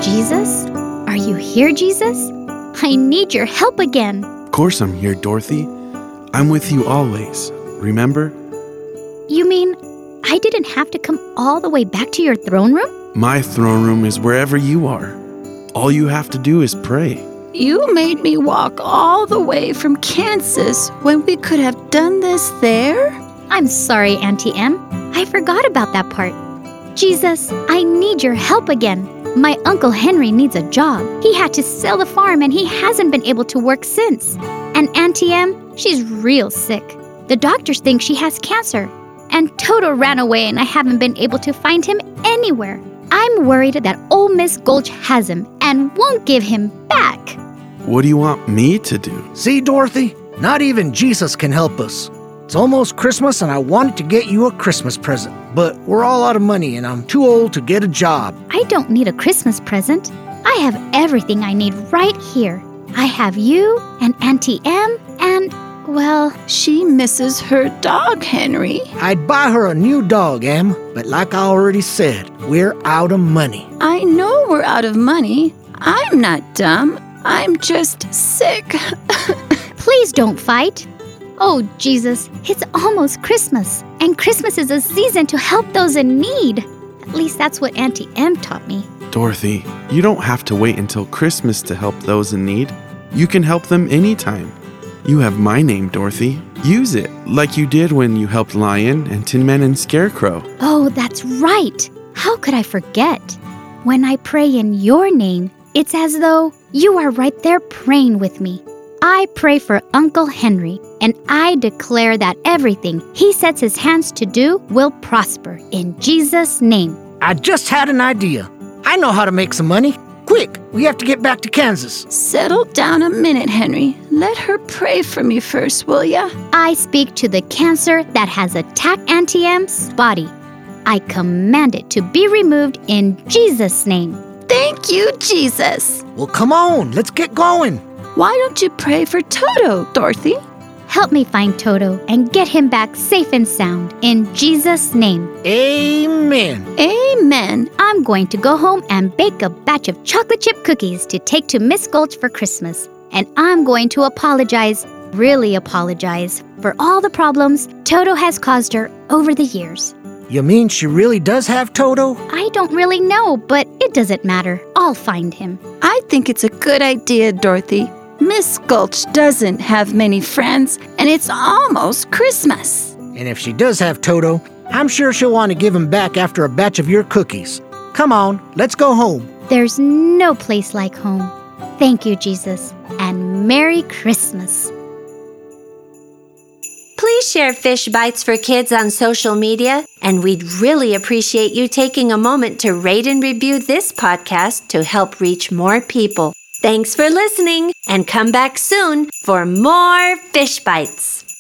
Jesus? Are you here, Jesus? I need your help again. Of course I'm here, Dorothy. I'm with you always. Remember? You mean I didn't have to come all the way back to your throne room? My throne room is wherever you are. All you have to do is pray. You made me walk all the way from Kansas when we could have done this there? I'm sorry, Auntie Em. I forgot about that part. Jesus, I need your help again. My Uncle Henry needs a job. He had to sell the farm and he hasn't been able to work since. And Auntie Em, she's real sick. The doctors think she has cancer. And Toto ran away and I haven't been able to find him anywhere. I'm worried that old Miss Gulch has him and won't give him back. What do you want me to do? See, Dorothy? Not even Jesus can help us. It's almost Christmas and I wanted to get you a Christmas present, but we're all out of money and I'm too old to get a job. I don't need a Christmas present. I have everything I need right here. I have you and Auntie Em and, well... She misses her dog, Henry. I'd buy her a new dog, Em, but like I already said, we're out of money. I know we're out of money. I'm not dumb. I'm just sick. Please don't fight. Oh, Jesus, it's almost Christmas, and Christmas is a season to help those in need. At least that's what Auntie Em taught me. Dorothy, you don't have to wait until Christmas to help those in need. You can help them anytime. You have my name, Dorothy. Use it, like you did when you helped Lion and Tin Man and Scarecrow. Oh, that's right. How could I forget? When I pray in your name, it's as though you are right there praying with me. I pray for Uncle Henry, and I declare that everything he sets his hands to do will prosper in Jesus' name. I just had an idea. I know how to make some money. Quick, we have to get back to Kansas. Settle down a minute, Henry. Let her pray for me first, will ya? I speak to the cancer that has attacked Auntie Em's body. I command it to be removed in Jesus' name. Thank you, Jesus. Well, come on, let's get going. Why don't you pray for Toto, Dorothy? Help me find Toto and get him back safe and sound in Jesus' name. Amen. Amen. I'm going to go home and bake a batch of chocolate chip cookies to take to Miss Gulch for Christmas. And I'm going to apologize, really apologize, for all the problems Toto has caused her over the years. You mean she really does have Toto? I don't really know, but it doesn't matter. I'll find him. I think it's a good idea, Dorothy. Miss Gulch doesn't have many friends, and it's almost Christmas. And if she does have Toto, I'm sure she'll want to give him back after a batch of your cookies. Come on, let's go home. There's no place like home. Thank you, Jesus, and Merry Christmas. Please share Fish Bites for Kids on social media, and we'd really appreciate you taking a moment to rate and review this podcast to help reach more people. Thanks for listening, and come back soon for more Fish Bites.